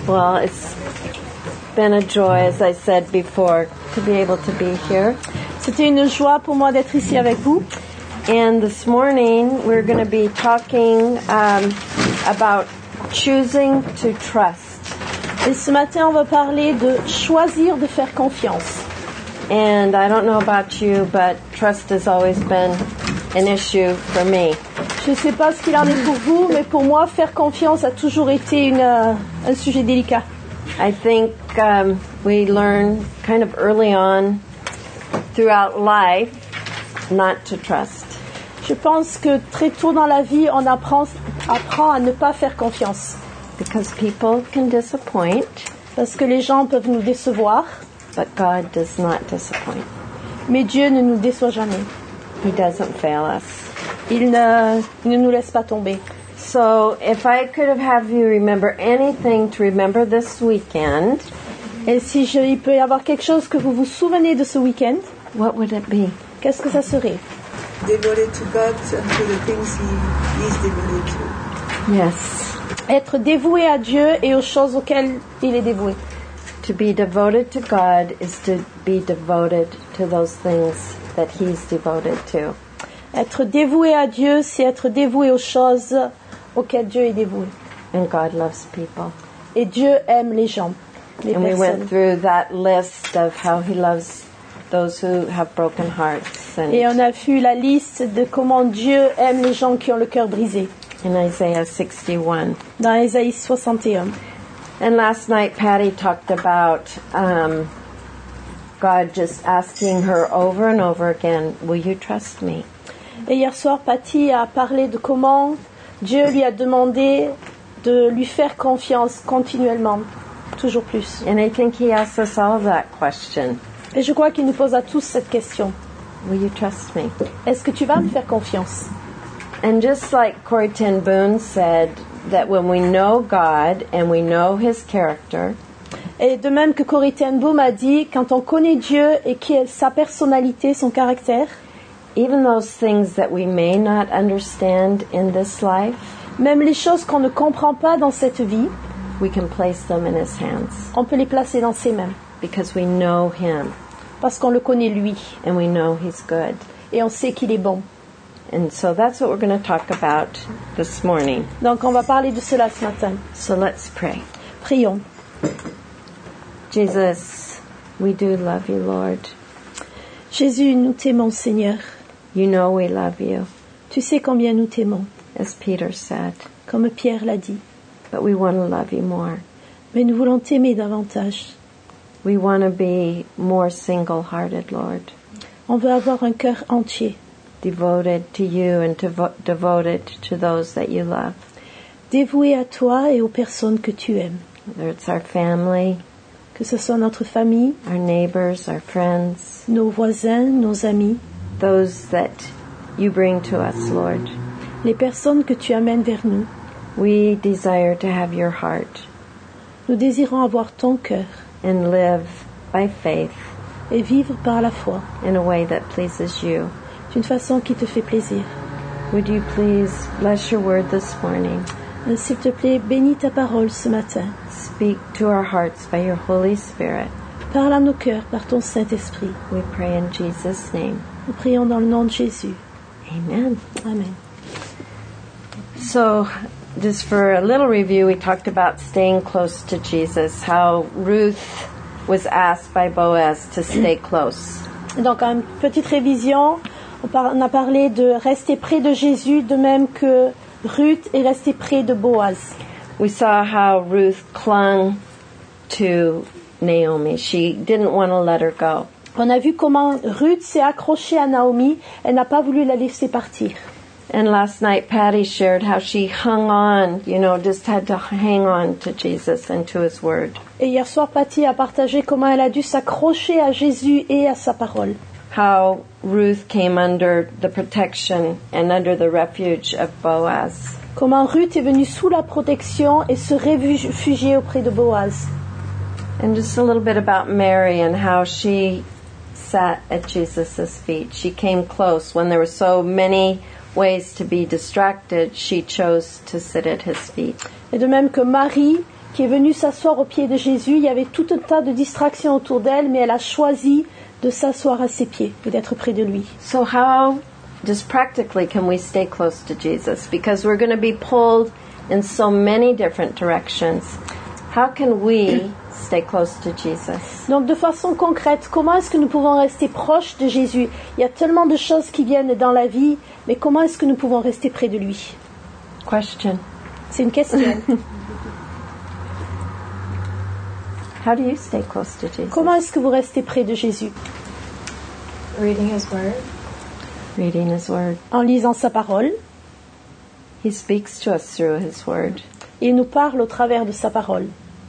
Well, it's been a joy, as I said before, to be able to be here. C'était une joie pour moi d'être ici avec vous. And this morning, we're going to be talking about choosing to trust. Et ce matin, on va parler de choisir de faire confiance. And I don't know about you, but trust has always been an issue for me. Je ne sais pas ce qu'il en est pour vous, mais pour moi, faire confiance a toujours été un sujet délicat. I think we learn kind of early on throughout life not to trust. Je pense que très tôt dans la vie, on apprend à ne pas faire confiance. Because people can disappoint. Parce que les gens peuvent nous décevoir. But God does not disappoint. Mais Dieu ne nous déçoit jamais. He doesn't fail us. Il ne nous laisse pas tomber. So, if I could have you remember anything to remember this weekend, et si il peut y avoir quelque chose que vous vous souvenez de ce week-end, what would it be? Qu'est-ce que ça serait? Devoted to God and to the things He is devoted to. Yes. Être dévoué à Dieu et aux choses auxquelles il est dévoué. To be devoted to God is to be devoted to those things that He's devoted to. Être dévoué à Dieu, c'est être dévoué aux choses auxquelles Dieu est dévoué. And God loves people. Et Dieu aime les gens, les and personnes. We went through that list of how He loves those who have broken hearts. Et on a vu la liste de comment Dieu aime les gens qui ont le cœur brisé. In Isaiah 61. Dans Isaïe 61. And last night Patty talked about God just asking her over and over again, will you trust me? Et hier soir, Patty a parlé de comment Dieu lui a demandé de lui faire confiance continuellement, toujours plus. And I think He asks us all that question. Et je crois qu'il nous pose à tous cette question. Will you trust me? Est-ce que tu vas me faire confiance? And just like Corrie ten Boom said, that when we know God and we know His character, et de même que Corrie ten Boom a dit, quand on connaît Dieu et sa personnalité, son caractère, even those things that we may not understand in this life, même les choses qu'on ne comprend pas dans cette vie, we can place them in His hands. On peut les placer dans ses mains. Because we know Him. Parce qu'on le connaît lui. And we know He's good. Et on sait qu'il est bon. And so that's what we're going to talk about this morning. Donc on va parler de cela ce matin. So let's pray. Prions. Jesus, we do love you, Lord. Jésus, nous t'aimons, Seigneur. You know we love you. Tu sais combien nous t'aimons. As Peter said. Comme Pierre l'a dit. But we want to love you more. Mais nous voulons t'aimer davantage. We want to be more single-hearted, Lord. On veut avoir un cœur entier. Devoted to you and devoted to those that you love. Dévoué à toi et aux personnes que tu aimes. Whether it's our family, que ce soit notre famille, our neighbors, our friends, nos voisins, nos amis, those that you bring to us, Lord. Les personnes que tu amènes vers nous. We desire to have your heart. Nous désirons avoir ton cœur. And live by faith. Et vivre par la foi. In a way that pleases you. D'une façon qui te fait plaisir. Would you please bless your word this morning? S'il te plaît, bénis ta parole ce matin. Speak to our hearts by your Holy Spirit. Parle à nos cœurs par ton Saint-Esprit. We pray in Jesus' name. Nous prions dans le nom de Jésus. Amen. Amen. So, just for a little review, we talked about staying close to Jesus, how Ruth was asked by Boaz to stay close. Donc, une petite révision. On a parlé de rester près de Jésus, de même que Ruth est restée près de Boaz. We saw how Ruth clung to Naomi. She didn't want to let her go. On a vu comment Ruth s'est accrochée à Naomi. Elle n'a pas voulu la laisser partir. And last night, Patty shared how she hung on, just had to hang on to Jesus and to His Word. Et hier soir, Patty a partagé comment elle a dû s'accrocher à Jésus et à sa parole. How Ruth came under the protection and under the refuge of Boaz. Comment Ruth est venue sous la protection et se réfugier auprès de Boaz. And just a little bit about Mary and how she sat at Jesus' feet. She came close when there were so many ways to be distracted. She chose to sit at His feet. Et de même que Marie qui est venue s'asseoir aux pieds de Jésus. Il y avait tout un tas de distractions autour d'elle, mais elle a choisi de s'asseoir à ses pieds et d'être près de lui. So how, just practically, can we stay close to Jesus? Because we're going to be pulled in so many different directions. How can we stay close to Jesus? Donc de façon concrète, comment est-ce que nous pouvons rester proches de Jésus? Il y a tellement de choses qui viennent dans la vie, mais comment est-ce que nous pouvons rester près de lui? Question. C'est une question. How do you stay close to Jesus? Comment est-ce que vous restez près de Jésus? Reading His Word. Reading His Word. En lisant sa parole. He speaks to us through His Word. Il nous parle au travers de sa parole.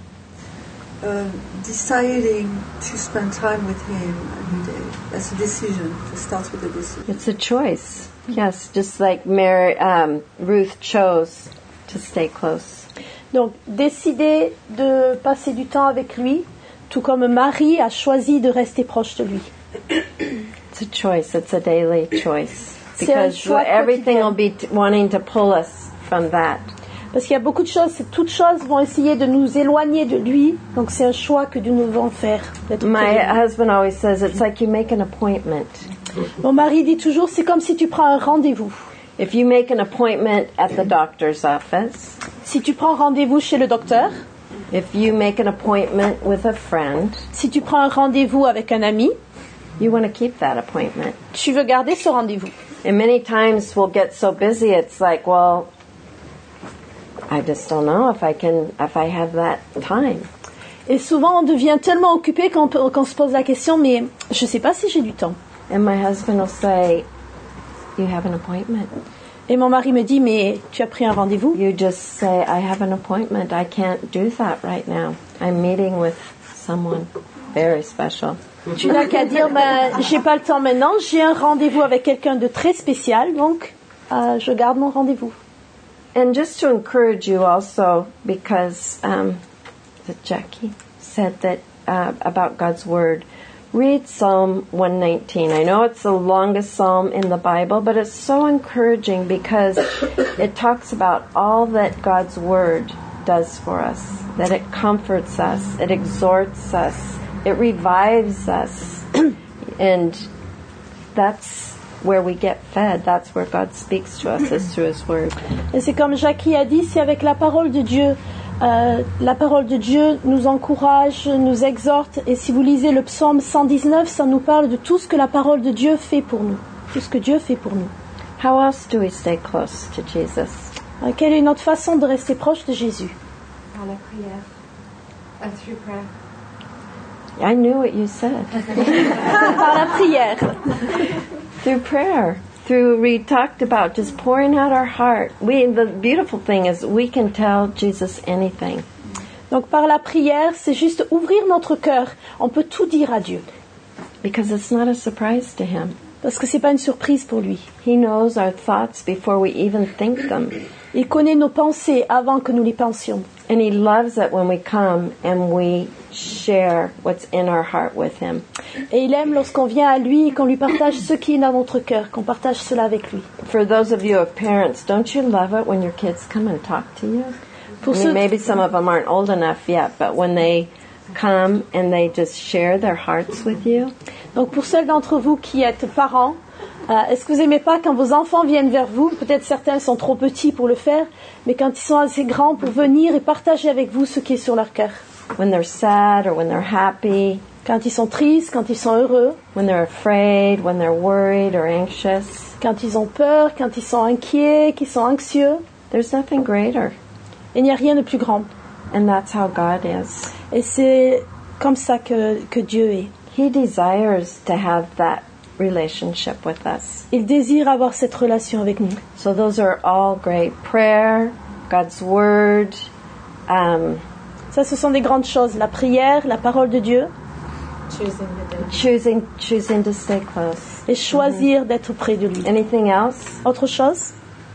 Deciding to spend time with Him every day. That's a decision. It starts with a decision. It's a choice. Yes, just like Ruth chose to stay close. Donc, décider de passer du temps avec lui, tout comme Marie a choisi de rester proche de lui. It's a choice. It's a daily choice. C'est un Because choix everything quotidien. will be wanting to pull us from that. Parce qu'il y a beaucoup de choses, toutes choses vont essayer de nous éloigner de lui, donc c'est un choix que nous devons faire. D'être My près de lui. husband always says it's like you make an appointment. Mon mari dit toujours, c'est comme si tu prends un rendez-vous. If you make an appointment at the doctor's office, Si tu prends rendez-vous chez le docteur, if you make an appointment with a friend, si tu prends un rendez-vous avec un ami, you want to keep that appointment. tu veux garder ce rendez-vous. And many times we'll get so busy, it's like, well, I just don't know if I have that time. Et souvent, on devient tellement occupé qu'on se pose la question, mais je ne sais pas si j'ai du temps. And my husband will say, you have an appointment. Et mon mari me dit, mais tu as pris un rendez-vous? You just say, I have an appointment. I can't do that right now. I'm meeting with someone very special. Tu n'as qu'à dire, j'ai pas le temps maintenant, j'ai un rendez-vous avec quelqu'un de très spécial, donc je garde mon rendez-vous. And just to encourage you also, because Jackie said that about God's Word, read Psalm 119. I know it's the longest psalm in the Bible, but it's so encouraging because it talks about all that God's Word does for us, that it comforts us, it exhorts us, it revives us, and that's where we get fed. That's where God speaks to us, is through His Word. Et c'est comme Jackie a dit, c'est avec la parole de Dieu. La parole de Dieu nous encourage, nous exhorte. Et si vous lisez le psaume 119, ça nous parle de tout ce que la parole de Dieu fait pour nous. Tout ce que Dieu fait pour nous. How else do we stay close to Jesus? Quelle est une autre façon de rester proche de Jésus? Par la prière. Through prayer. I knew what you said. Par la prière. Through prayer. We talked about just pouring out our heart. The beautiful thing is we can tell Jesus anything. Donc par la prière, c'est juste ouvrir notre cœur. On peut tout dire à Dieu. Because it's not a surprise to Him. Parce que c'est pas une surprise pour lui. He knows our thoughts before we even think them. Il connaît nos pensées avant que nous les pensions. And He loves it when we come and we share what's in our heart with Him. Et il aime lorsqu'on vient à lui et qu'on lui partage ce qui est dans notre cœur, qu'on partage cela avec lui. For those of you who have parents, don't you love it when your kids come and talk to you? Pour I ceux, mean, maybe some of them aren't old enough yet, but when they come and they just share their hearts with you. donc pour ceux d'entre vous qui êtes parents, est-ce que vous aimez pas quand vos enfants viennent vers vous? Peut-être certains sont trop petits pour le faire, mais quand ils sont assez grands pour venir et partager avec vous ce qui est sur leur cœur. When they're sad or when they're happy, Quand ils sont tristes, quand ils sont heureux, when they're afraid, when they're worried or anxious, quand ils ont peur, quand ils sont inquiets, qu'ils sont anxieux, there's nothing greater. il n'y a rien de plus grand. And that's how God is. Et c'est comme ça que Dieu est. He desires to have that relationship with us. Il désire avoir cette relation avec nous. So those are all great. Prayer, God's Word, Ça, ce sont des grandes choses. La prière, la parole de Dieu, choosing to stay close. et choisir d'être près de lui. Anything else? Autre chose?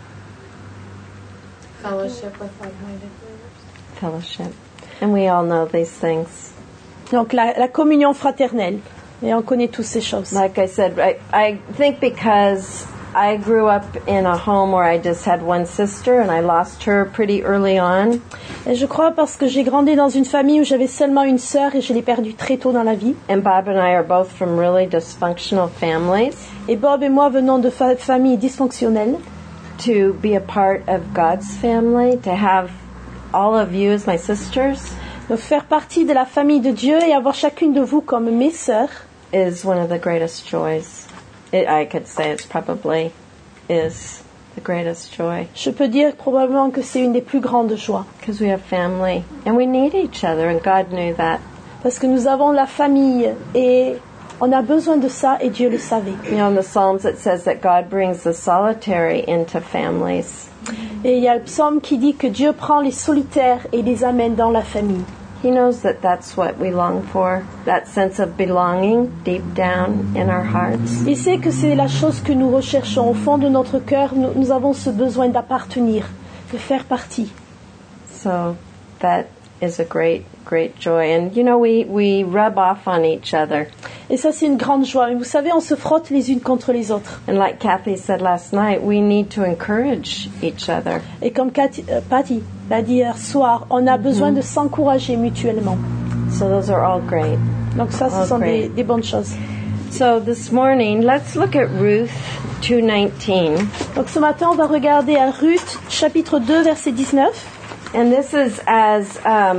Fellowship with like-minded believers. Fellowship. And we all know these things. Donc la communion fraternelle. Et on connaît tous ces choses. Like I said, I think because I grew up in a home where I just had one sister and I lost her pretty early on. Et je crois parce que j'ai grandi dans une famille où j'avais seulement une sœur et je l'ai perdue très tôt dans la vie. And Bob and I are both from really dysfunctional families. Et Bob et moi venons de familles dysfonctionnelles. To be a part of God's family, to have all of you as my sisters, Donc faire partie de la famille de Dieu et avoir chacune de vous comme mes sœurs is one of the greatest joys. I could say it's probably is the greatest joy. Je peux dire probablement que c'est une des plus grandes joies. Because we have family and we need each other, and God knew that. Parce que nous avons la famille et on a besoin de ça et Dieu le savait. You know, in the Psalms it says that God brings the solitary into families. Et il y a le psaume qui dit que Dieu prend les solitaires et les amène dans la famille. He knows that that's what we long for, that sense of belonging deep down in our hearts. Il sait que c'est la chose que nous recherchons. Au fond de notre cœur, nous avons ce besoin d'appartenir, de faire partie. So that is a great joy. And, you know, we rub off on each other. Et ça, c'est une grande joie. Mais vous savez, on se frotte les unes contre les autres. And like Kathy said last night, we need to encourage each other. Et comme Patty l'a dit hier soir, on a besoin de s'encourager mutuellement. So those are all great. Donc ça, ce sont des bonnes choses. So this morning, let's look at Ruth 2:19. Donc ce matin, on va regarder à Ruth, chapitre 2, verset 19. And this is as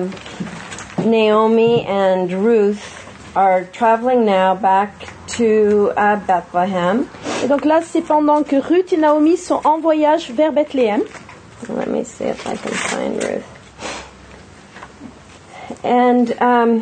Naomi and Ruth are traveling now back to Bethlehem. Et donc là, c'est pendant que Ruth et Naomi sont en voyage vers Bethléem. Let me see if I can find Ruth. And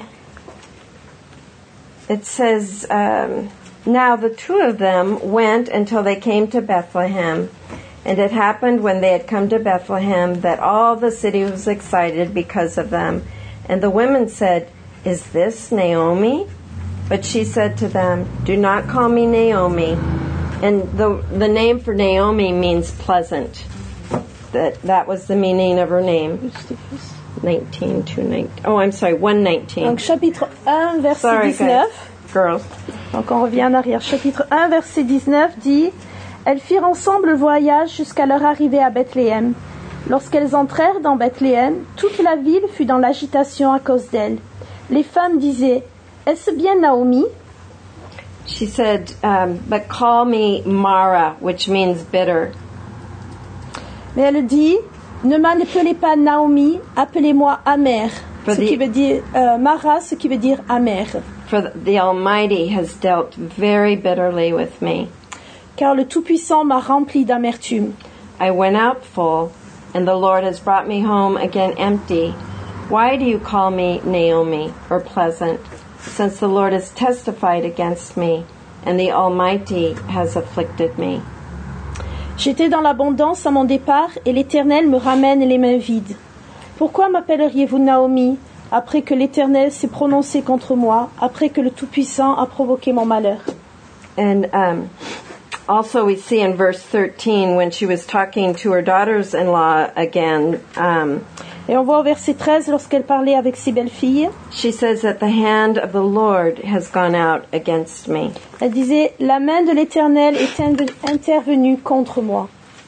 it says, now the two of them went until they came to Bethlehem. And it happened when they had come to Bethlehem that all the city was excited because of them. And the women said, "Is this Naomi?" But she said to them, "Do not call me Naomi." And the name for Naomi means pleasant. That was the meaning of her name. 19 to 19. Oh, I'm sorry, 1:19. Donc chapitre 1, verset Sorry, 19. Guys. Girls. Donc on revient en arrière. Chapitre 1, verset 19 dit: Elles firent ensemble le voyage jusqu'à leur arrivée à Bethléem. Lorsqu'elles entrèrent dans Bethléem, toute la ville fut dans l'agitation à cause d'elles. Les femmes disaient: Est-ce bien Naomi? She said, but call me Mara, which means bitter. Mais elle dit: Ne m'appelez pas Naomi, appelez-moi amère. Qui veut dire Mara, ce qui veut dire amère. For the Almighty has dealt very bitterly with me. Car le Tout-Puissant m'a rempli d'amertume. I went out full, and the Lord has brought me home again empty. Why do you call me Naomi, or pleasant, since the Lord has testified against me, and the Almighty has afflicted me? J'étais dans l'abondance à mon départ, et l'Éternel me ramène les mains vides. Pourquoi m'appelleriez-vous Naomi, après que l'Éternel s'est prononcé contre moi, après que le Tout-Puissant a provoqué mon malheur? And also we see in verse 13, when she was talking to her daughters-in-law again, et on voit au verset 13, lorsqu'elle parlait avec ses belles-filles, she says that the hand of the Lord has gone out against me. Elle disait: La main de l'Éternel est intervenue contre moi.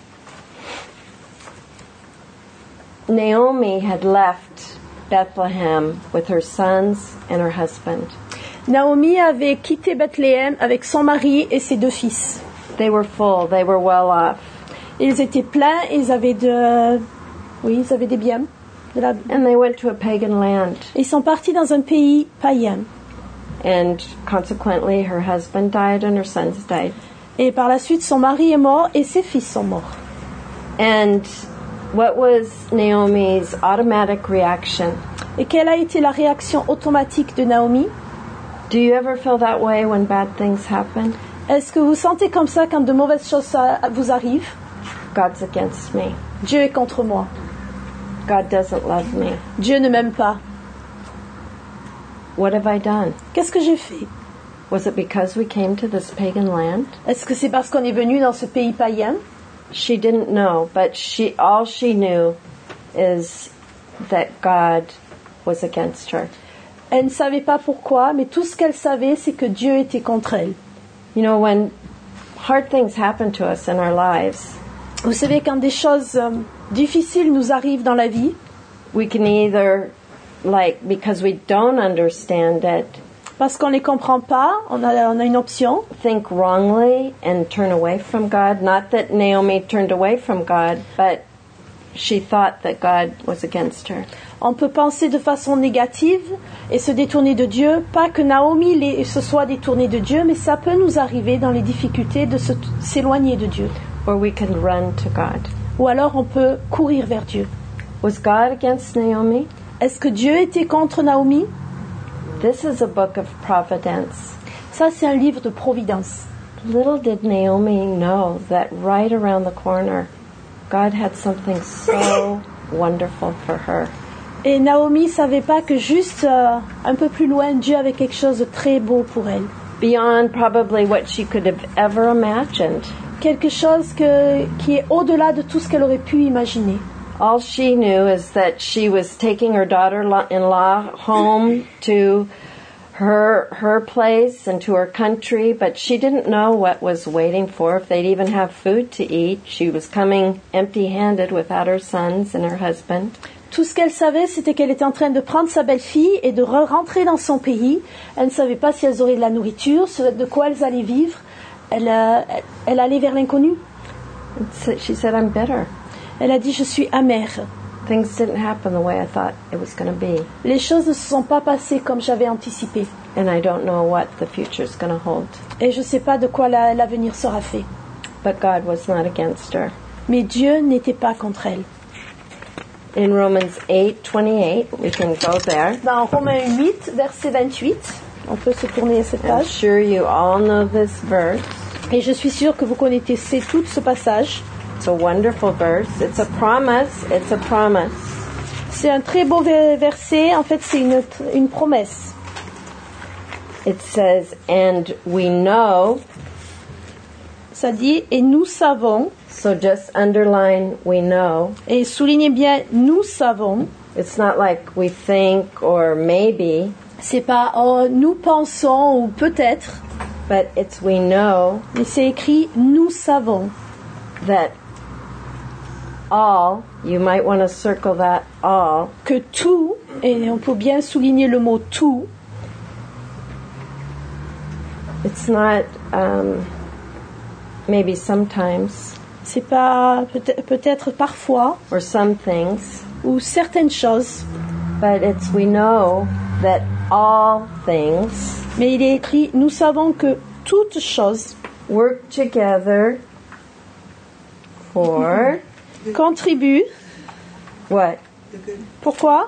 Naomi had left Bethlehem with her sons and her husband. Naomi avait quitté Bethléem avec son mari et ses deux fils. They were full, they were well off. Ils étaient pleins, ils avaient ils avaient des biens. And they went to a pagan land. Ils sont partis dans un pays païen. And consequently, her husband died and her sons died. Et par la suite, son mari est mort et ses fils sont morts. And what was Naomi's automatic reaction? Et quelle a été la réaction automatique de Naomi? Do you ever feel that way when bad things happen? Est-ce que vous sentez comme ça quand de mauvaises choses vous arrivent? God's against me. Dieu est contre moi. God doesn't love me. Dieu ne m'aime pas. What have I done? Qu'est-ce que j'ai fait? Was it because we came to this pagan land? Est-ce que c'est parce qu'on est venu dans ce pays païen? She didn't know, but all she knew is that God was against her. Elle ne savait pas pourquoi, mais tout ce qu'elle savait, c'est que Dieu était contre elle. You know, when hard things happen to us in our lives, Vous savez, quand des choses difficiles nous arrivent dans la vie, we can either, because we don't understand it, parce qu'on ne les comprend pas, on a une option. think wrongly and turn away from God. Not that Naomi turned away from God, but she thought that God was against her. On peut penser de façon négative et se détourner de Dieu. Pas que Naomi se soit détournée de Dieu, mais ça peut nous arriver dans les difficultés de s'éloigner de Dieu. Or we can run to God. Ou alors on peut courir vers Dieu. Was God against Naomi? Est-ce que Dieu était contre Naomi? This is a book of providence. Ça, c'est un livre de providence. Little did Naomi know that right around the corner, God had something so wonderful for her. Et Naomi savait pas que juste un peu plus loin, Dieu avait quelque chose de très beau pour elle. Beyond probably what she could have ever imagined. Quelque chose qui est au-delà de tout ce qu'elle aurait pu imaginer. All she knew is that she was taking her daughter-in-law home to her place and to her country, but she didn't know what was waiting for her, if they'd even have food to eat. She was coming empty-handed without her sons and her husband. Tout ce qu'elle savait, c'était qu'elle était en train de prendre sa belle-fille et de rentrer dans son pays. Elle ne savait pas si elles auraient de la nourriture, de quoi elles allaient vivre. Elle allait vers l'inconnu. She said, I'm bitter. Elle a dit, je suis amère. Things didn't happen the way I thought it was going to be. Les choses ne se sont pas passées comme j'avais anticipé. And I don't know what the future's going to hold. Et je ne sais pas de quoi l'avenir sera fait. But God was not against her. Mais Dieu n'était pas contre elle. In Romans 8:28, we can go there. Dans Romains 8, verset 28, on peut se tourner à cette I'm page. sure you all know this verse. Et je suis sûre que vous connaissez tout ce passage. It's a wonderful verse. It's a promise. It's a promise. C'est un très beau verset. En fait, c'est une promesse. It says, and we know. Ça dit, et nous savons, So just underline we know. et soulignez bien, nous savons. It's not like we think or maybe, C'est pas, oh, nous pensons ou peut-être, but it's we know mais c'est écrit, nous savons. that all, you might want to circle that all, Que tout, et on peut bien souligner le mot tout, it's not maybe sometimes c'est pas peut-être parfois, or some things, ou certaines choses, but it's we know that all things mais il est écrit, nous savons que toutes choses work together for contribuent. what? The good. Pourquoi?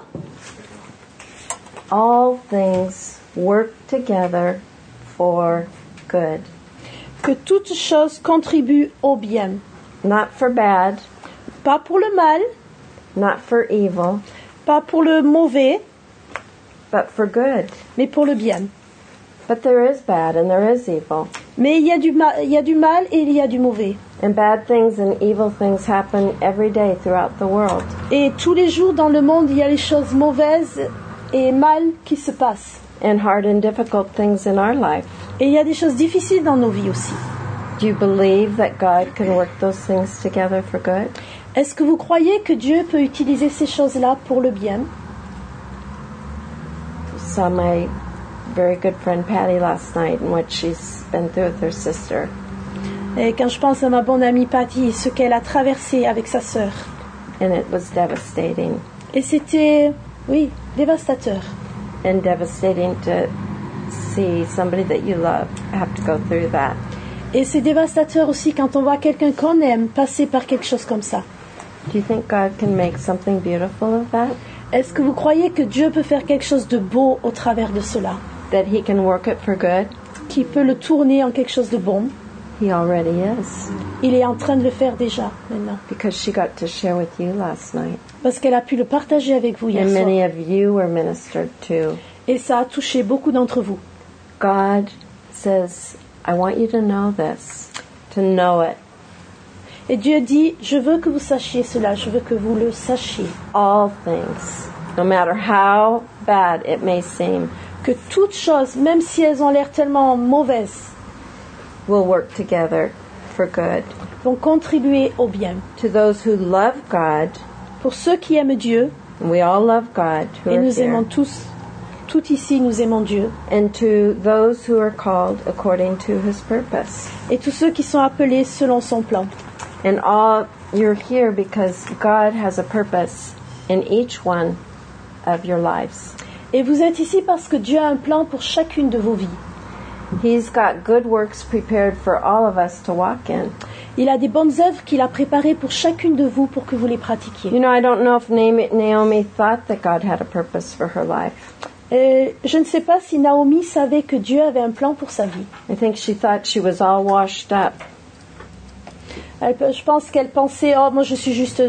All things work together for good. Que toutes choses contribuent au bien. Not for bad, Pas pour le mal, not for evil, pas pour le mauvais, but for good. mais pour le bien. But there is bad and there is evil. Mais il y a du mal et il y a du mauvais. And bad things and evil things happen every day throughout the world. Et tous les jours dans le monde, il y a les choses mauvaises et mal qui se passent. And hard and difficult things in our life. Et il y a des choses difficiles dans nos vies aussi. Do you believe that God can work those things together for good? Est-ce que vous croyez que Dieu peut utiliser ces choses-là pour le bien? Saw my very good friend Patty last night and what she's been through with her sister. Et quand je pense à ma bonne amie Patty, ce qu'elle a traversé avec sa sœur. And it was devastating. Et c'était, oui, dévastateur. And devastating to see somebody that you love have to go through that. Et c'est dévastateur aussi quand on voit quelqu'un qu'on aime passer par quelque chose comme ça. Do you think God can make something beautiful of that? Est-ce que vous croyez que Dieu peut faire quelque chose de beau au travers de cela? That He can work it for good? Qui peut le tourner en quelque chose de bon? He already is. Il est en train de le faire déjà, maintenant. Because she got to share with you last night. Parce qu'elle a pu le partager avec vous hier And soir. many of you were ministered to. Et ça a touché beaucoup d'entre vous. God says, I want you to know this, to know it. Et Dieu dit, je veux que vous sachiez cela, je veux que vous le sachiez. All things, no matter how bad it may seem, Que toutes choses, même si elles ont l'air tellement mauvaises, will work together for good. vont contribuer au bien. To those who love God, Pour ceux qui aiment Dieu, and we all love God who et are nous aimons here, tous, tout ici nous aimons Dieu, and to those who are called according to His purpose. et tous ceux qui sont appelés selon son plan. And all you're here because God has a purpose in each one of your lives. Et vous êtes ici parce que Dieu a un plan pour chacune de vos vies. He's got good works prepared for all of us to walk in. Il a des bonnes œuvres qu'il a préparées pour chacune de vous pour que vous les pratiquiez. You know, I don't know if Naomi thought that God had a purpose for her life. Je ne sais pas si Naomi savait que Dieu avait un plan pour sa vie. I think she thought she was all washed up. Je pense qu'elle pensait, oh, moi je suis juste...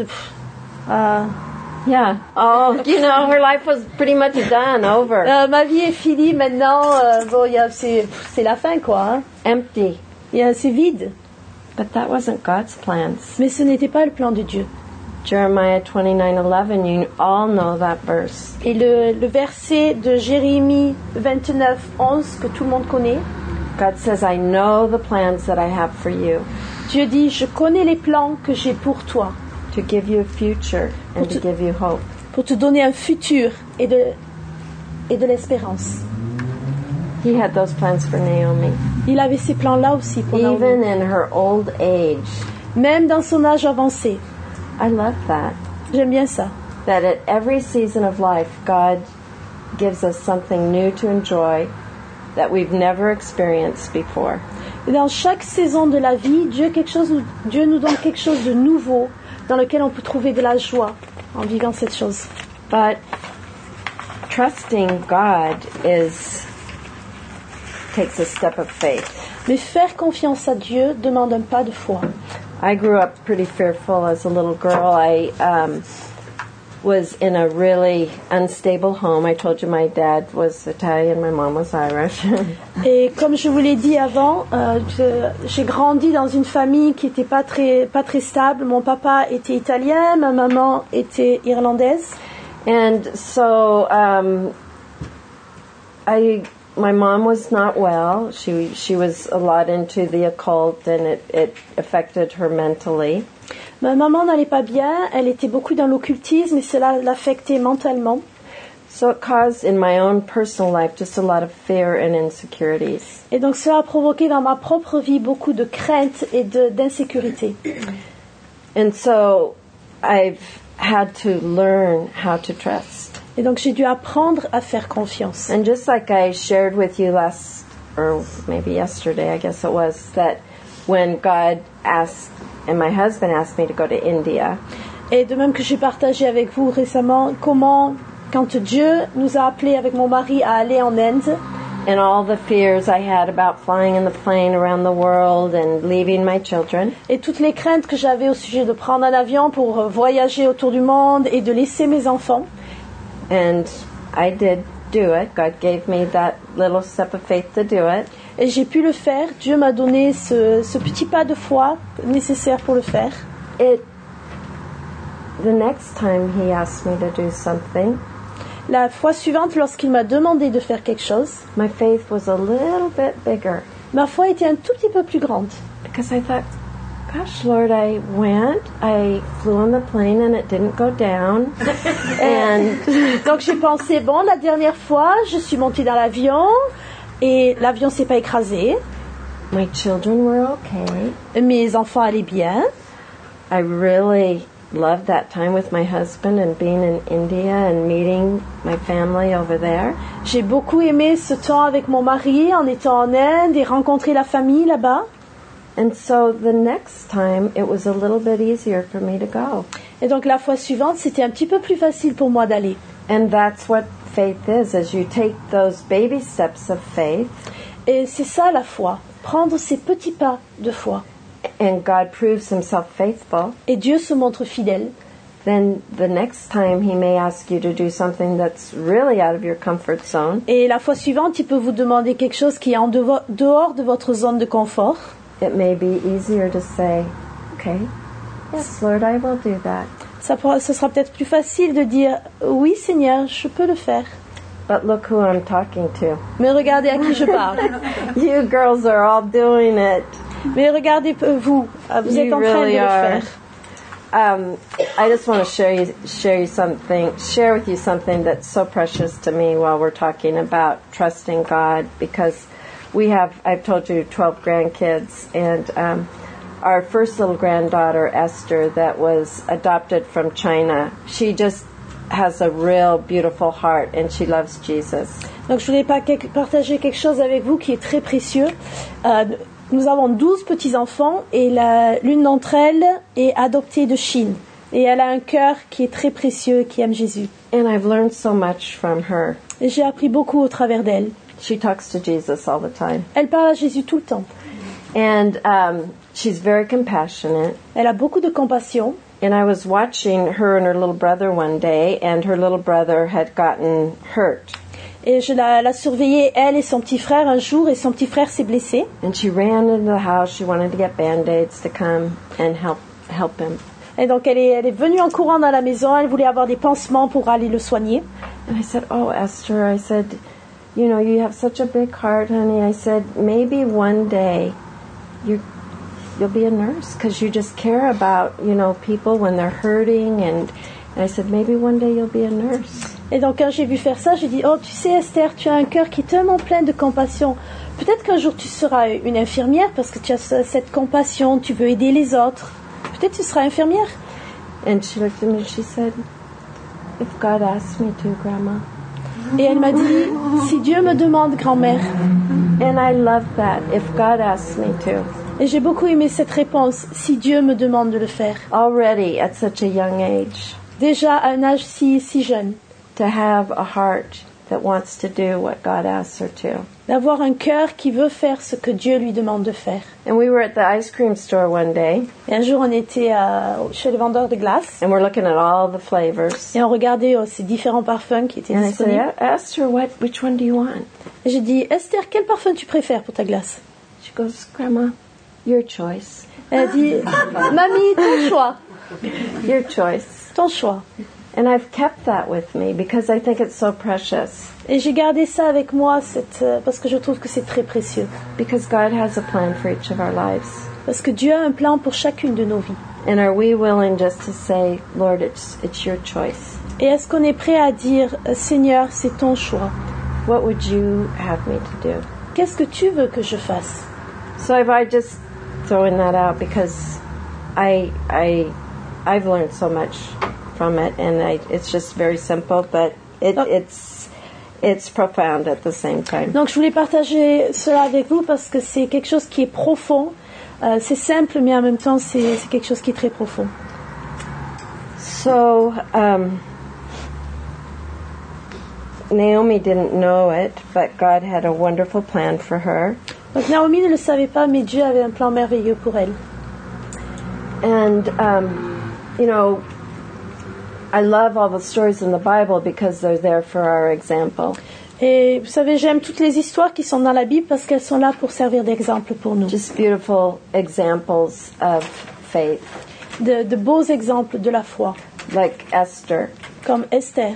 Yeah. Oh, you know, her life was pretty much done, over. ma vie est finie maintenant, bon, c'est la fin quoi. Hein. Empty. C'est vide. But that wasn't God's plans. Mais ce n'était pas le plan de Dieu. Jeremiah 29:11, you all know that verse. Et le verset de Jérémie 29:11 que tout le monde connaît. God says, I know the plans that I have for you. Dieu dit, je connais les plans que j'ai pour toi. To give you a future and to give you hope. Pour te donner un futur et de l'espérance. He had those plans for Naomi. Il avait ces plans-là aussi pour Naomi. Even in her old age. Même dans son âge avancé. I love that. J'aime bien ça. That at every season of life, God gives us something new to enjoy that we've never experienced before. Et dans chaque saison de la vie, Dieu nous donne quelque chose de nouveau dans lequel on peut trouver de la joie en vivant cette chose. But trusting God takes a step of faith. Mais faire confiance à Dieu demande un pas de foi. I grew up pretty fearful as a little girl. I was in a really unstable home. I told you my dad was Italian, my mom was Irish. Et comme je vous l'ai dit avant, j'ai grandi dans une famille qui n'était pas très stable. Mon papa était italien, ma maman était irlandaise. And so my mom was not well. She was a lot into the occult, and it affected her mentally. Ma maman n'allait pas bien, elle était beaucoup dans l'occultisme et cela l'affectait mentalement. So it caused in my own personal life just a lot of fear and insecurities. Et donc cela a provoqué dans ma propre vie beaucoup de craintes et d'insécurité. And so I've had to learn how to trust. Et donc j'ai dû apprendre à faire confiance. And just like I shared with you last, or maybe yesterday, I guess it was, that when God asked, and my husband asked me to go to India. Et de même que j'ai partagé avec vous récemment comment, quand Dieu nous a appelés avec mon mari à aller en Inde, and all the fears I had about flying in the plane around the world and leaving my children. Et toutes les craintes que j'avais au sujet de prendre un avion pour voyager autour du monde et de laisser mes enfants. And I did do it. God gave me that little step of faith to do it. Et j'ai pu le faire. Dieu m'a donné ce petit pas de foi nécessaire pour le faire. The next time he asked me to do something, la fois suivante, lorsqu'il m'a demandé de faire quelque chose, my faith was a little bit bigger. Ma foi était un tout petit peu plus grande. Because I thought, gosh, Lord, I flew on the plane and it didn't go down. And donc j'ai pensé, bon, la dernière fois, je suis montée dans l'avion et l'avion s'est pas écrasé. My children were okay. Mes enfants allaient bien. I really loved that time with my husband and being in India and meeting my family over there. J'ai beaucoup aimé ce temps avec mon mari en étant en Inde et rencontrer la famille là-bas. And so the next time it was a little bit easier for me to go. Et donc la fois suivante, c'était un petit peu plus facile pour moi d'aller. And that's what faith is, as you take those baby steps of faith. Et c'est ça la foi, prendre ces petits pas de foi. And God proves himself faithful. Et Dieu se montre fidèle. Then the next time he may ask you to do something that's really out of your comfort zone. Et la fois suivante, il peut vous demander quelque chose qui est en dehors de votre zone de confort. It may be easier to say, okay, yes, Lord, I will do that. Ce sera peut-être plus facile de dire, oui, Seigneur, je peux le faire. But look who I'm talking to. Mais regardez à qui je parle. You girls are all doing it. Mais regardez, vous êtes You en train really de le are. faire. I just want to share with you something that's so precious to me while we're talking about trusting God, because I've told you, 12 grandkids, and our first little granddaughter, Esther, that was adopted from China, she just has a real beautiful heart and she loves Jesus. Donc je voulais partager quelque chose avec vous qui est très précieux. Nous avons 12 petits-enfants et l'une d'entre elles est adoptée de Chine. Et elle a un cœur qui est très précieux, qui aime Jésus. And I've learned so much from her. Et j'ai appris beaucoup au travers d'elle. She talks to Jesus all the time. Elle parle à Jésus tout le temps. And she's very compassionate. Elle a beaucoup de compassion. And I was watching her and her little brother one day, and her little brother had gotten hurt. Et je la surveillais, elle et son petit frère, un jour, et son petit frère s'est blessé. And she ran into the house. She wanted to get Band-Aids to come and help him. Et donc elle est venue en courant dans la maison, elle voulait avoir des pansements pour aller le soigner. And I said, "Oh, Esther," I said, "you know, you have such a big heart, honey." I said, "Maybe one day you'll be a nurse because you just care about, you know, people when they're hurting." And I said, "Maybe one day you'll be a nurse." Et donc quand j'ai vu faire ça, j'ai dit, oh, tu sais Esther, tu as un cœur qui est tellement plein de compassion. Peut-être qu'un jour tu seras une infirmière parce que tu as cette compassion, tu veux aider les autres. Peut-être tu seras infirmière. And she looked at me and she said, "If God asks me to, Grandma." Et elle m'a dit, si Dieu me demande, grand-mère. And I love that, if God asks me to. Et j'ai beaucoup aimé cette réponse, si Dieu me demande de le faire. Already at such a young age. Déjà à un âge si jeune. To have a heart that wants to do what God asks her to. D'avoir un cœur qui veut faire ce que Dieu lui demande de faire. And we were at the ice cream store one day. Et un jour, on était chez le vendeur de glace. And we're looking at all the flavors. Et on regardait ces différents parfums qui étaient disponibles. And I said, "Esther, which one do you want?" Et j'ai dit, Esther, quel parfum tu préfères pour ta glace? She goes, "Grandma, your choice." Elle a dit, Mamie, ton choix. Your choice. Ton choix. And I've kept that with me because I think it's so precious. Et j'ai gardé ça avec moi parce que je trouve que c'est très précieux. Because God has a plan for each of our lives. Parce que Dieu a un plan pour chacune de nos vies. And are we willing just to say, "Lord, it's your choice"? Et est-ce qu'on est prêt à dire, Seigneur, c'est ton choix? What would you have me to do? Qu'est-ce que tu veux que je fasse? So I just throwing that out because I've learned so much from it, and it's just very simple, but it's profound at the same time. Donc je voulais partager cela avec vous parce que c'est quelque chose qui est profond. C'est simple, mais en même temps c'est quelque chose qui est très profond. So Naomi didn't know it, but God had a wonderful plan for her. Donc Naomi ne le savait pas, mais Dieu avait un plan merveilleux pour elle. And you know, I love all the stories in the Bible because they're there for our example. Et vous savez, j'aime toutes les histoires qui sont dans la Bible parce qu'elles sont là pour servir d'exemple pour nous. Just beautiful examples of faith. De beaux exemples de la foi. Like Esther. Comme Esther.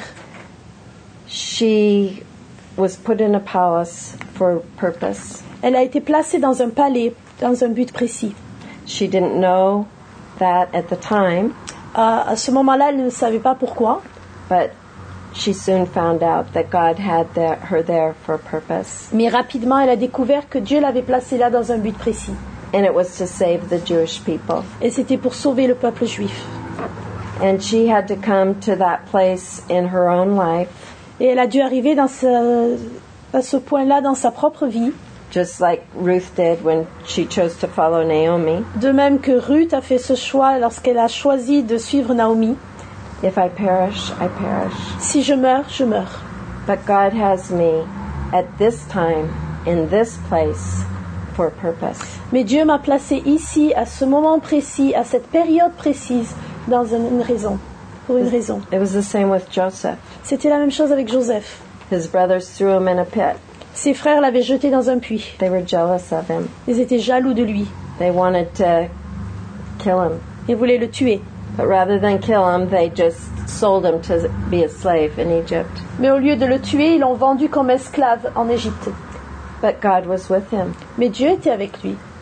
She was put in a palace for purpose. Elle a été placée dans un palais, dans un but précis. She didn't know that at the time. À ce moment-là, elle ne savait pas pourquoi. But she soon found out that God had her there for a purpose. Mais rapidement, elle a découvert que Dieu l'avait placée là dans un but précis. And it was to save the Jewish people. Et c'était pour sauver le peuple juif. And she had to come to that place in her own life. Et elle a dû arriver à ce point-là dans sa propre vie. Just like Ruth did when she chose to follow Naomi. De même que Ruth a fait ce choix lorsqu'elle a choisi de suivre Naomi. If I perish, I perish. Si je meurs, je meurs. But God has me at this time, in this place, for a purpose. Mais Dieu m'a placé ici, à ce moment précis, à cette période précise, dans une raison. Pour une raison. It was the same with Joseph. C'était la même chose avec Joseph. His brothers threw him in a pit. Ses frères l'avaient jeté dans un puits. They were jealous of him. Ils étaient jaloux de lui. They wanted to kill him. Ils voulaient le tuer. But rather than kill him, they just sold him to be a slave in Egypt. Mais au lieu de le tuer, ils l'ont vendu comme esclave en Égypte. But God was with him. Mais Dieu était avec lui.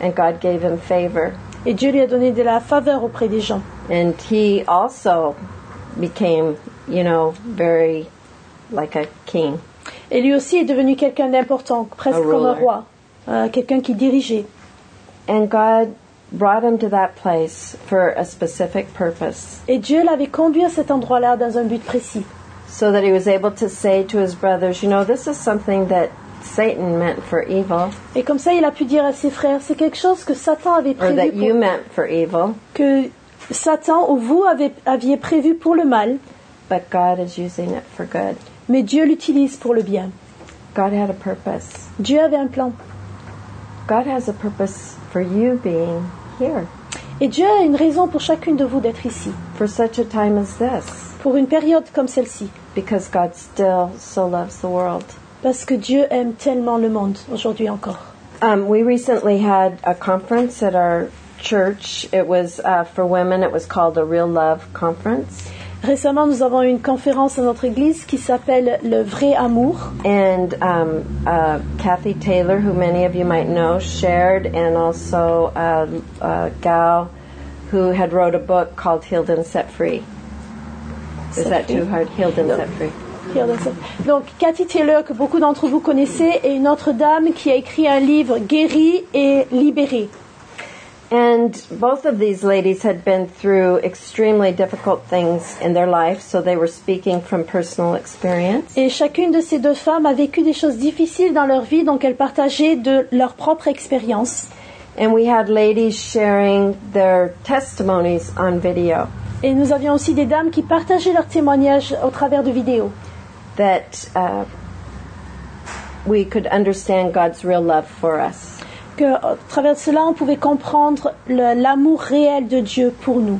and God gave him favor. Et Dieu lui a donné de la faveur auprès des gens. And he also became, very like a king. Et lui aussi est devenu quelqu'un d'important, presque A comme un ruler. roi, quelqu'un qui dirigeait. And God brought him to that place for a specific purpose, Et Dieu l'avait conduit à cet endroit-là dans un but précis. so that he was able to say to his brothers, this is something that Satan meant for evil, Et comme ça, il a pu dire à ses frères, c'est quelque chose que Satan avait or prévu, that you meant for evil, que Satan ou vous aviez prévu pour le mal, but God is using it for good. mais Dieu l'utilise pour le bien. God had a purpose. Dieu avait un plan. God has a purpose for you being here Et Dieu a une raison pour chacune de vous d'être ici, for such a time as this, pour une période comme celle-ci. because God still so loves the world. Parce que Dieu aime tellement le monde, aujourd'hui encore. We recently had a conference at our church. It was for women. It was called a Real Love Conference. Récemment, nous avons eu une conférence à notre église qui s'appelle Le Vrai Amour. And Kathy Taylor, who many of you might know, shared, and also a gal who had wrote a book called Healed and Set Free. Is that too hard? Healed and Set Free. Donc, Kathy Taylor, que beaucoup d'entre vous connaissez, et une autre dame qui a écrit un livre Guérie et libérée. And both of these ladies had been through extremely difficult things in their life, so they were speaking from personal experience. Et chacune de ces deux femmes a vécu des choses difficiles dans leur vie, donc elles partageaient de leur propre expérience. And we had ladies sharing their testimonies on video Et nous avions aussi des dames qui partageaient leurs témoignages au travers de vidéos. that we could understand God's real love for us. Que, à travers cela, on pouvait comprendre l'amour réel de Dieu pour nous.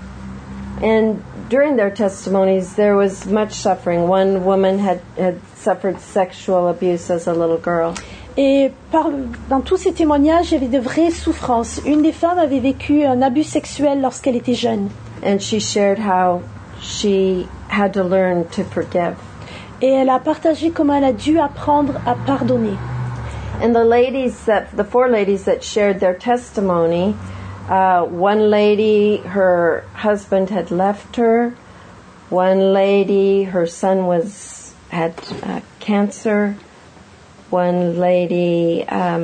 And during their testimonies, there was much suffering. One woman had suffered sexual abuse as a little girl. Et dans tous ces témoignages, il y avait de vraies souffrances. Une des femmes avait vécu un abus sexuel lorsqu'elle était jeune. And she shared how she had to learn to forgive. Et elle a partagé comment elle a dû apprendre à pardonner. And the four ladies that shared their testimony, one lady, her husband had left her. One lady, her son had cancer. One lady.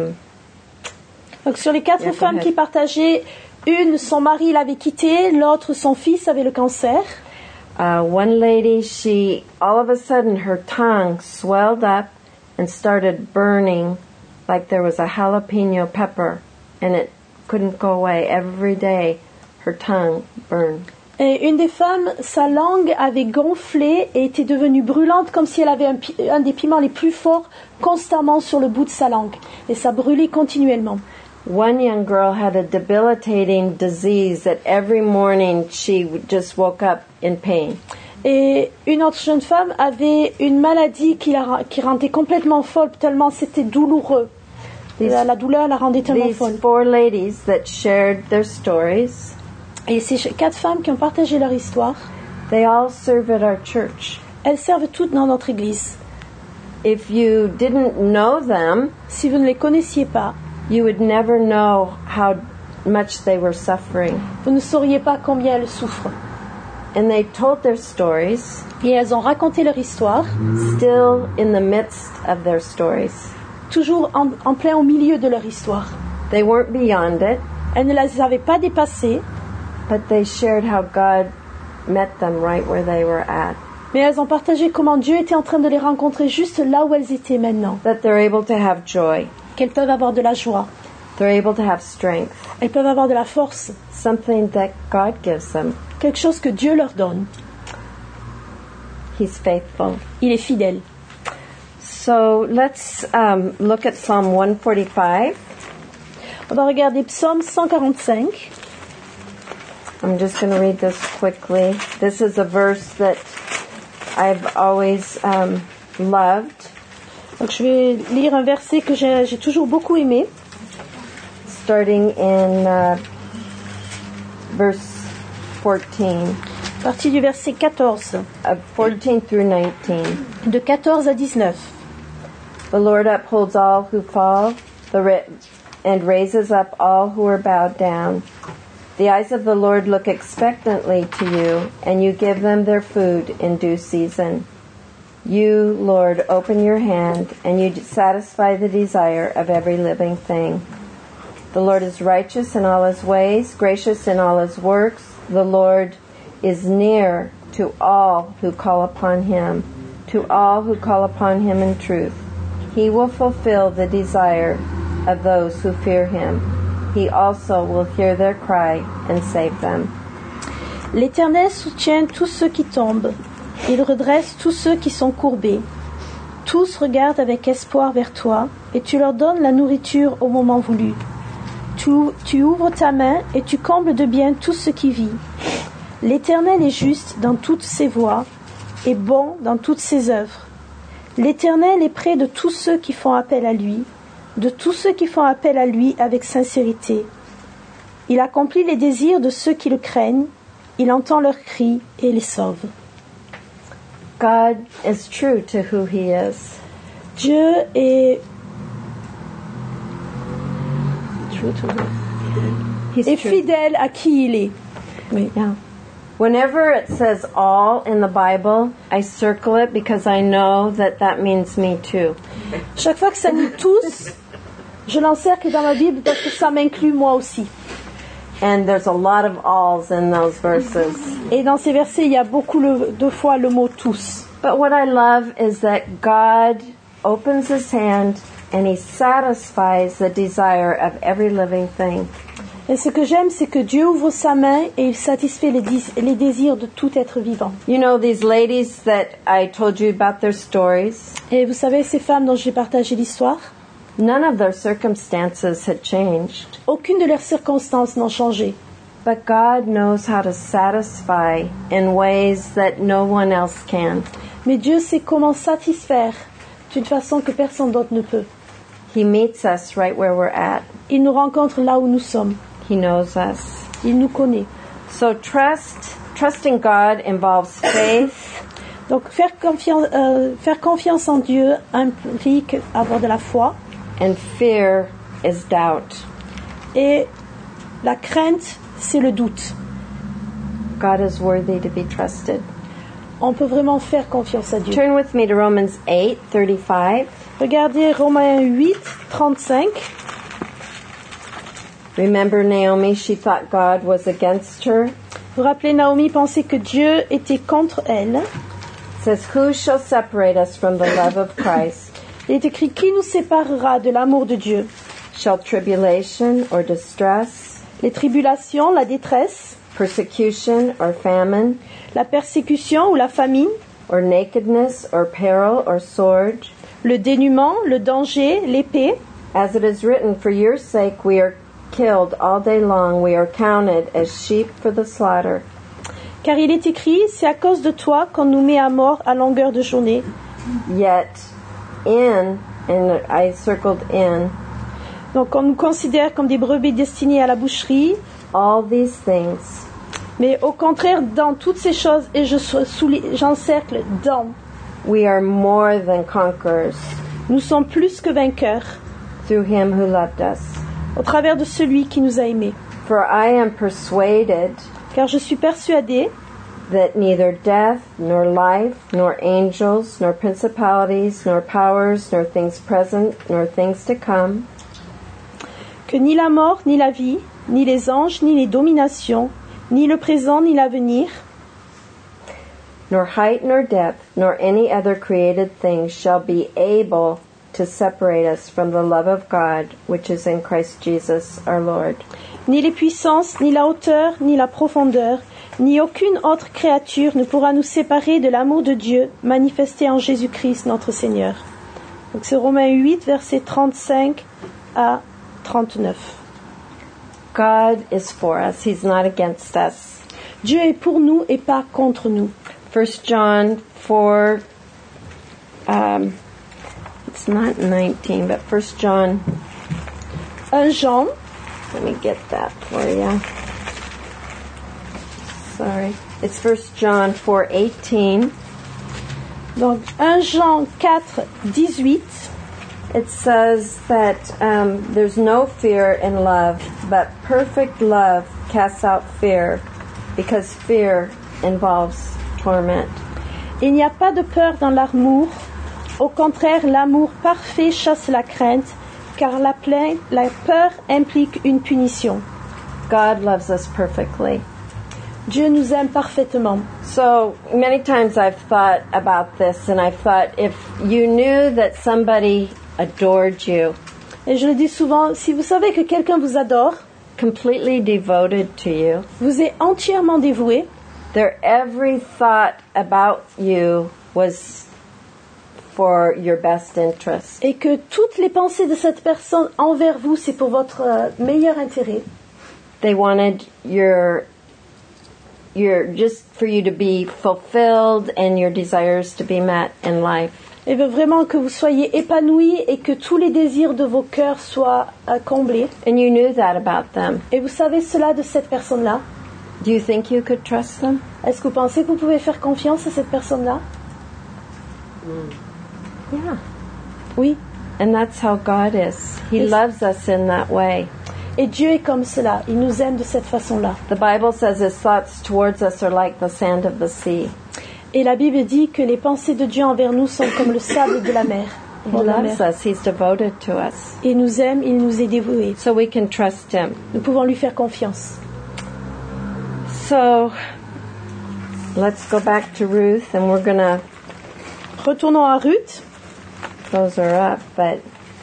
Donc sur les quatre femmes qui partageaient, une, son mari l'avait quittée, l'autre, son fils avait le cancer. One lady, all of a sudden, her tongue swelled up and started burning like there was a jalapeno pepper, and it couldn't go away. Every day, her tongue burned. Et une des femmes, sa langue avait gonflé et était devenue brûlante comme si elle avait un des piments les plus forts constamment sur le bout de sa langue. Et ça brûlait continuellement. One young girl had a debilitating disease that every morning she just woke up in pain. Et une autre jeune femme avait une maladie qui rendait complètement folle, tellement c'était douloureux. La douleur la rendait tellement folle. These four ladies that shared their stories, et ces quatre femmes qui ont partagé leur histoire, they all serve at our church. Elles servent toutes dans notre église. If you didn't know them, si vous ne les connaissiez pas, you would never know how much they were suffering. Vous ne sauriez pas combien elles souffrent. And they told their stories. Et elles ont raconté leur histoire. Still in the midst of their stories. Toujours en plein au milieu de leur histoire. They weren't beyond it. Elles ne les avaient pas dépassées. But they shared how God met them right where they were at. Mais elles ont partagé comment Dieu était en train de les rencontrer juste là où elles étaient maintenant. That they're able to have joy. Qu'elles peuvent avoir de la joie. They're able to have strength. Elles peuvent avoir de la force. Something that God gives them. Quelque chose que Dieu leur donne. He's faithful. Il est fidèle. So let's look at Psalm 145. On va regarder Psaume 145. I'm just going to read this quickly. This is a verse that I've always loved. Donc je vais lire un verset que j'ai toujours beaucoup aimé. Starting in verse 14. Partie du verset 14. 14 through 19. De 14 à 19. The Lord upholds all who fall. and raises up all who are bowed down. The eyes of the Lord look expectantly to you, and you give them their food in due season. You, Lord, open your hand, and you satisfy the desire of every living thing. The Lord is righteous in all his ways, gracious in all his works. The Lord is near to all who call upon him, to all who call upon him in truth. He will fulfill the desire of those who fear him. He also will hear their cry and save them. L'Éternel soutient tous ceux qui tombent. Il redresse tous ceux qui sont courbés. Tous regardent avec espoir vers toi, et tu leur donnes la nourriture au moment voulu. Tu ouvres ta main et tu combles de bien tout ce qui vit. L'Éternel est juste dans toutes ses voies et bon dans toutes ses œuvres. L'Éternel est près de tous ceux qui font appel à lui, de tous ceux qui font appel à lui avec sincérité. Il accomplit les désirs de ceux qui le craignent, il entend leurs cris et les sauve. God is true to who he is. Dieu est He's true. fidèle à qui il est. Oui. Yeah. Whenever it says all in the Bible, I circle it because I know that means me too. Chaque fois que ça dit tous, je l'encercle dans ma Bible parce que ça m'inclut moi aussi. And there's a lot of alls in those verses. Et dans ces versets, il y a beaucoup de fois le mot tous. But what I love is that God opens his hand and he satisfies the desire of every living thing. Et ce que j'aime, c'est que Dieu ouvre sa main et il satisfait les désirs de tout être vivant. You know these ladies that I told you about their stories? Et vous savez, ces femmes dont j'ai partagé l'histoire, None of their circumstances had changed. aucune de leurs circonstances n'ont changé. But God knows how to satisfy in ways that no one else can. Mais Dieu sait comment satisfaire d'une façon que personne d'autre ne peut. He meets us right where we're at. Il nous rencontre là où nous sommes. He knows us. Il nous connaît. So trusting God involves faith, Donc faire confiance en Dieu implique avoir de la foi. and fear is doubt. Et la crainte, c'est le doute. God is worthy to be trusted. On peut vraiment faire confiance à Dieu. Turn with me to Romans 8:35. Regardez Romains 8, 35. Remember Naomi, she thought God was against her. Vous rappelez, Naomi pensait que Dieu était contre elle. It says, who shall separate us from the love of Christ? Il est écrit, qui nous séparera de l'amour de Dieu? Shall tribulation or distress, Les tribulations, la détresse, persecution or famine, la persécution ou la famine, or nakedness or peril or sword? le dénuement, le danger, l'épée. As it is written, for your sake we are killed all day long, we are counted as sheep for the slaughter. Car il est écrit, c'est à cause de toi qu'on nous met à mort à longueur de journée. Yet and I circled in, Donc on nous considère comme des brebis destinées à la boucherie. all these things Mais au contraire, dans toutes ces choses, et j'encercle dans, we are more than conquerors nous sommes plus que vainqueurs through him who loved us. au travers de celui qui nous a aimés. For I am persuaded Car je suis persuadée that neither death, nor life, nor angels, nor principalities, nor powers, nor things present, nor things to come, que ni la mort, ni la vie, ni les anges, ni les dominations, ni le présent, ni l'avenir, nor height, nor depth, nor any other created thing shall be able to separate us from the love of God, which is in Christ Jesus our Lord. ni les puissances, ni la hauteur, ni la profondeur, ni aucune autre créature ne pourra nous séparer de l'amour de Dieu manifesté en Jésus-Christ notre Seigneur. Donc c'est Romains 8, versets 35 à 39. God is for us. He's not against us. Dieu est pour nous et pas contre nous. 1 John 4, it's not 19, but 1 John, 1 Jean, let me get that for you. Sorry. It's 1 John 4:18. donc 1 Jean 4, 18. it says that there's no fear in love, but perfect love casts out fear, because fear involves torment. Il n'y a pas de peur dans l'amour. Au contraire, l'amour parfait chasse la crainte, car la peur implique une punition. God loves us perfectly. Dieu nous aime parfaitement. So many times I've thought about this, and I've thought, if you knew that somebody adored you, Et je le dis souvent, si vous savez que quelqu'un vous adore, completely devoted to you, vous est entièrement dévoué, their every thought about you was for your best interest, et que toutes les pensées de cette personne envers vous, c'est pour votre meilleur intérêt. they wanted your just for you to be fulfilled and your desires to be met in life. Elle veut vraiment que vous soyez épanouis et que tous les désirs de vos cœurs soient comblés. And you knew that about them. Et vous savez cela de cette personne-là. Do you think you could trust them? Est-ce que vous pensez que vous pouvez faire confiance à cette personne-là? Yeah. Oui. And that's how God is. He Yes. loves us in that way. Et Dieu est comme cela. Il nous aime de cette façon-là. The Bible says his thoughts towards us are like the sand of the sea. Et la Bible dit que les pensées de Dieu envers nous sont comme le sable de la mer. He De la loves mer. us. He's devoted to us. Il nous aime, il nous est dévoué. So we can trust him. Nous pouvons lui faire confiance. So let's go back to Ruth, and we're going to Retournons à Ruth. close her up. But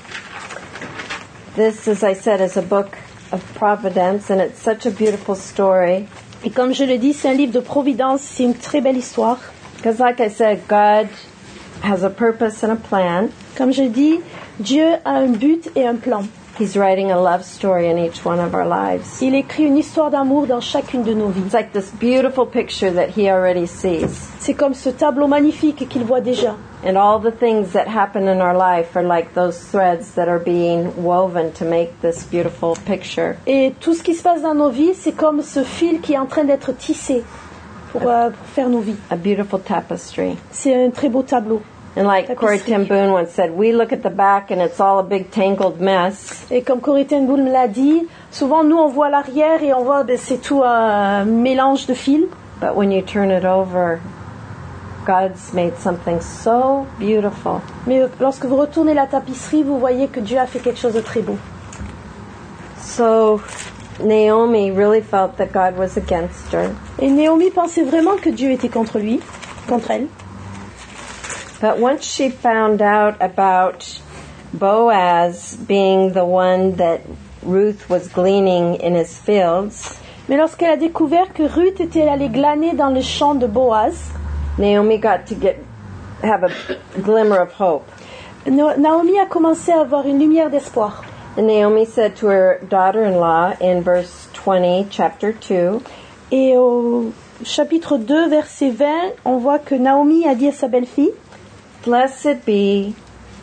this, as I said, is a book of providence, and it's such a beautiful story. Et comme je le dis, c'est un livre de providence, c'est une très belle histoire. Because like I said, God has a purpose and a plan. Comme je dis, Dieu a un but et un plan. He's writing a love story in each one of our lives. Il écrit une histoire d'amour dans chacune de nos vies. It's like this beautiful picture that he already sees. C'est comme ce tableau magnifique qu'il voit déjà. And all the things that happen in our life are like those threads that are being woven to make this beautiful picture. Et tout ce qui se passe dans nos vies, c'est comme ce fil qui est en train d'être tissé pour faire nos vies. A beautiful tapestry. C'est un très beau tableau. And like Corrie ten Boom once said, we look at the back and it's all a big tangled mess. Et comme Corrie ten Boom l'a dit, souvent nous on voit l'arrière et on voit c'est tout un mélange de fils. But when you turn it over, God's made something so beautiful. Mais lorsque vous retournez la tapisserie, vous voyez que Dieu a fait quelque chose de très beau. So Naomi really felt that God was against her. Et Naomi pensait vraiment que Dieu était contre elle. But once she found out about Boaz being the one that Ruth was gleaning in his fields, Mais lorsqu'elle a découvert que Ruth était allée glaner dans le champ de Boaz, Naomi got to have a glimmer of hope. Naomi a commencé à avoir une lumière d'espoir. And Naomi said to her daughter-in-law in verse 20, chapter 2, Et au chapitre 2, verset 20, on voit que Naomi a dit à sa belle-fille, Blessed be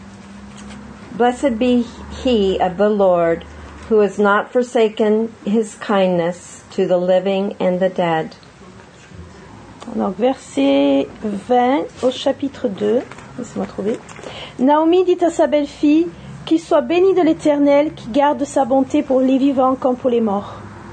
he of the Lord, who has not forsaken his kindness to the living and the dead. donc verset 20 au chapitre 2, laissez-moi trouver. Naomi dit à sa belle-fille, qu'il soit béni de l'Éternel, qui garde sa bonté pour les vivants comme pour les morts.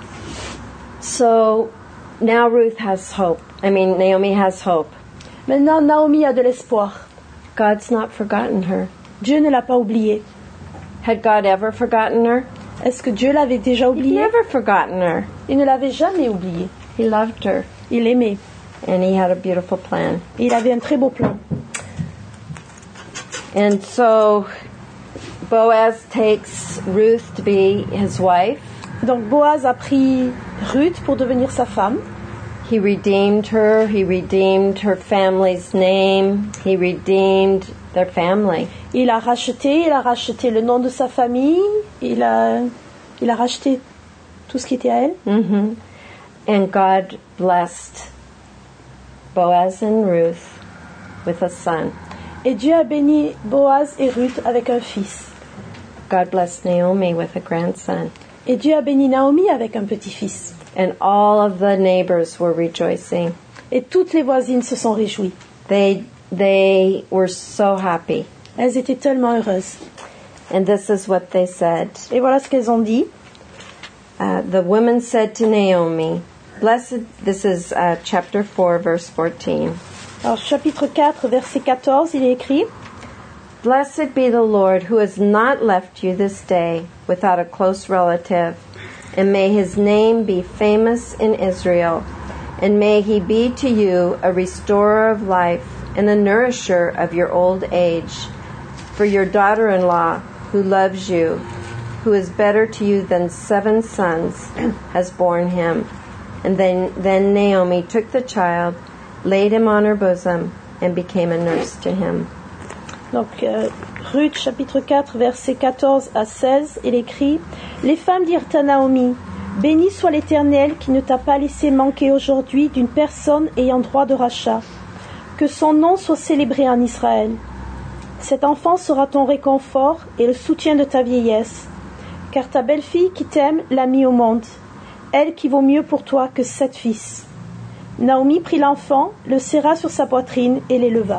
So now Ruth has hope. Naomi has hope. Maintenant, Naomi a de l'espoir. God's not forgotten her. Dieu ne l'a pas oubliée. Had God ever forgotten her? Est-ce que Dieu l'avait déjà He'd oubliée? never forgotten her. Il ne l'avait jamais oubliée. He loved her, Il l'aimait. and he had a beautiful plan. Et il avait un très beau plan. And so Boaz takes Ruth to be his wife. Donc Boaz a pris Ruth pour devenir sa femme. He redeemed her. He redeemed her family's name. He redeemed their family. Il a racheté le nom de sa famille. Il a racheté tout ce qui était à elle. Mm-hmm. And God blessed Boaz and Ruth with a son. Et Dieu a béni Boaz et Ruth avec un fils. God blessed Naomi with a grandson. Et Dieu a béni Naomi avec un petit-fils. And all of the neighbors were rejoicing. Et toutes les voisines se sont réjouies. They were so happy. Elles étaient tellement heureuses. And this is what they said. Et voilà ce qu'elles ont dit. The women said to Naomi, "Blessed," this is chapter 4, verse 14. Alors, chapitre 4, verset 14, il est écrit, "Blessed be the Lord who has not left you this day without a close relative, and may his name be famous in Israel, and may he be to you a restorer of life and a nourisher of your old age. For your daughter-in-law, who loves you, who is better to you than 7 sons, has borne him." And then Naomi took the child, laid him on her bosom, and became a nurse to him. Donc, Ruth, chapitre 4, verset 14 à 16, il écrit, Les femmes dirent à Naomi, Béni soit l'Éternel qui ne t'a pas laissé manquer aujourd'hui d'une personne ayant droit de rachat. Que son nom soit célébré en Israël. Cet enfant sera ton réconfort et le soutien de ta vieillesse, car ta belle-fille qui t'aime l'a mis au monde, elle qui vaut mieux pour toi que 7 fils. Naomi prit l'enfant, le serra sur sa poitrine et l'éleva.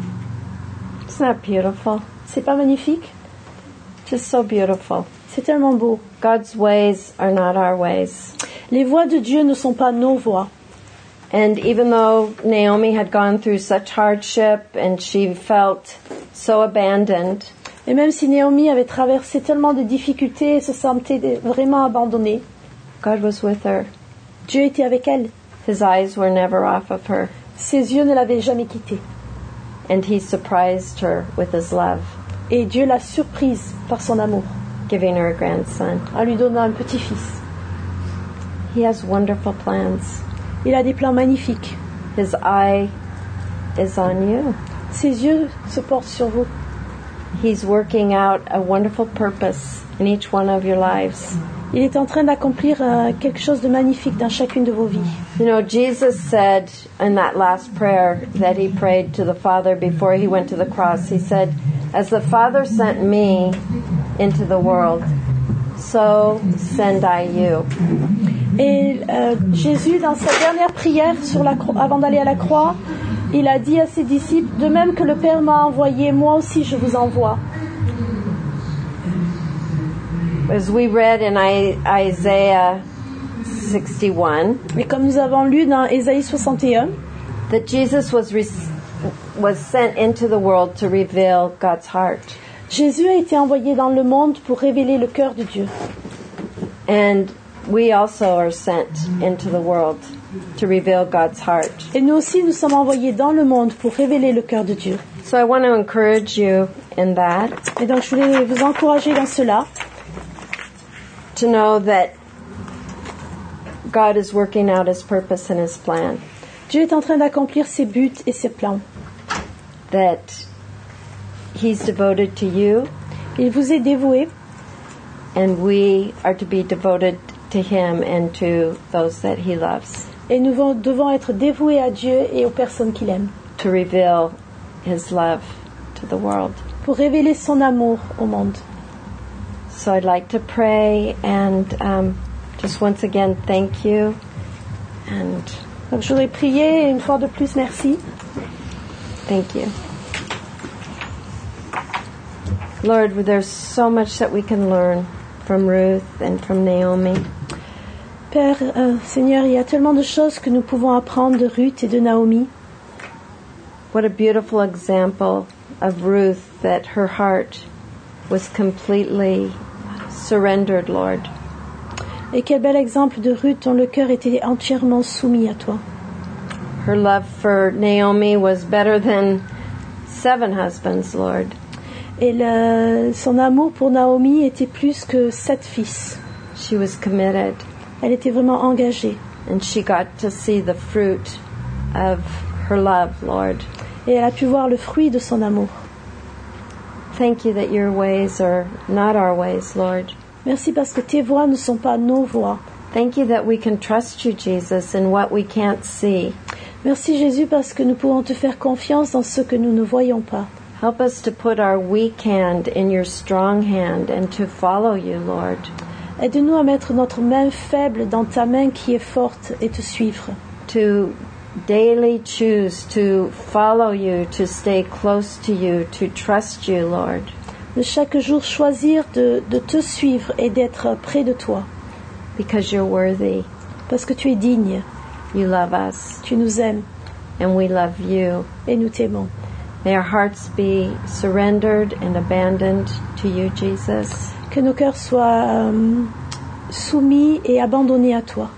Isn't that beautiful? C'est pas magnifique? Just so beautiful. C'est tellement beau. God's ways are not our ways. Les voies de Dieu ne sont pas nos voies. And even though Naomi had gone through such hardship and she felt so abandoned, Et même si Naomi avait traversé tellement de difficultés et se sentait vraiment abandonnée, God was with her. Dieu était avec elle. His eyes were never off of her. Ses yeux ne l'avaient jamais quittée. And he surprised her with his love, Et Dieu l'a surprise par son amour, giving her a grandson. en lui donnant un petit-fils. He has wonderful plans. Il a des plans magnifiques. His eye is on you. Ses yeux se portent sur vous. He's working out a wonderful purpose in each one of your lives. Il est en train d'accomplir quelque chose de magnifique dans chacune de vos vies. You know, Jesus said in that last prayer that he prayed to the Father before he went to the cross, he said, "As the Father sent me into the world, so send I you." Et Jésus, dans sa dernière prière avant d'aller à la croix, il a dit à ses disciples, de même que le Père m'a envoyé, moi aussi je vous envoie. As we read in Isaiah 61, Et comme nous avons lu dans Ésaïe 61, that Jesus was sent into the world to reveal God's heart. Jésus a été envoyé dans le monde pour révéler le cœur de Dieu. And we also are sent into the world to reveal God's heart. Et nous aussi, nous sommes envoyés dans le monde pour révéler le cœur de Dieu. So I want to encourage you in that, Et donc, je voulais vous encourager dans cela, to know that God is working out his purpose and his plan. Dieu est en train d'accomplir ses buts et ses plans. That he's devoted to you, Il vous est dévoué, and we are to be devoted to him and to those that he loves, et nous devons être dévoués à Dieu et aux personnes qu'il aime, to reveal his love to the world. pour révéler son amour au monde. So I'd like to pray and just once again thank you, and Donc, je voudrais prier, et une fois de plus, merci. thank you. Lord, there's so much that we can learn from Ruth and from Naomi. Père, Seigneur, il y a tellement de choses que nous pouvons apprendre de Ruth et de Naomi. What a beautiful example of Ruth, that her heart was completely surrendered, Lord. Et quel bel exemple de Ruth dont le cœur était entièrement soumis à toi. Her love for Naomi was better than 7 husbands, Lord. Et son amour pour Naomi était plus que 7 fils. She was committed, Elle était vraiment engagée. and she got to see the fruit of her love, Lord. Et elle a pu voir le fruit de son amour. Thank you that your ways are not our ways, Lord. Merci parce que tes voies ne sont pas nos voies. Thank you that we can trust you, Jesus, in what we can't see. Merci Jésus parce que nous pouvons te faire confiance dans ce que nous ne voyons pas. Help us to put our weak hand in your strong hand and to follow you, Lord. Aide-nous à mettre notre main faible dans ta main qui est forte et te suivre. To daily choose to follow you, to stay close to you, to trust you, Lord. de chaque jour choisir de te suivre et d'être près de toi. because you're worthy. Parce que tu es digne, You love us, tu nous aimes and we love you. et nous t'aimons. May our hearts be surrendered and abandoned to you, Jesus. Que nos cœurs soient soumis et abandonnés à toi.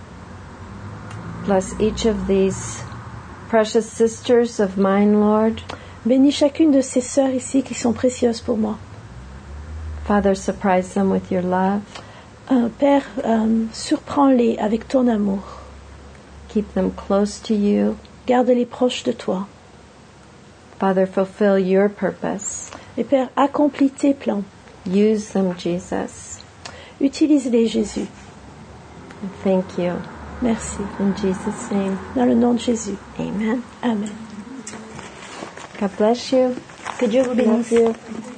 Bless each of these precious sisters of mine, Lord. Bénis chacune de ces sœurs ici qui sont précieuses pour moi. Father, surprise them with your love. Père, surprends-les avec ton amour. Keep them close to you. Garde-les proches de toi. Father, fulfill your purpose. Et Père, accomplis tes plans. Use them, Jesus. Utilise-les, Jésus. And thank you. Merci. In Jesus' name, Dans le nom de Jésus. amen. Amen. God bless you. Que Dieu vous bénisse. Love you.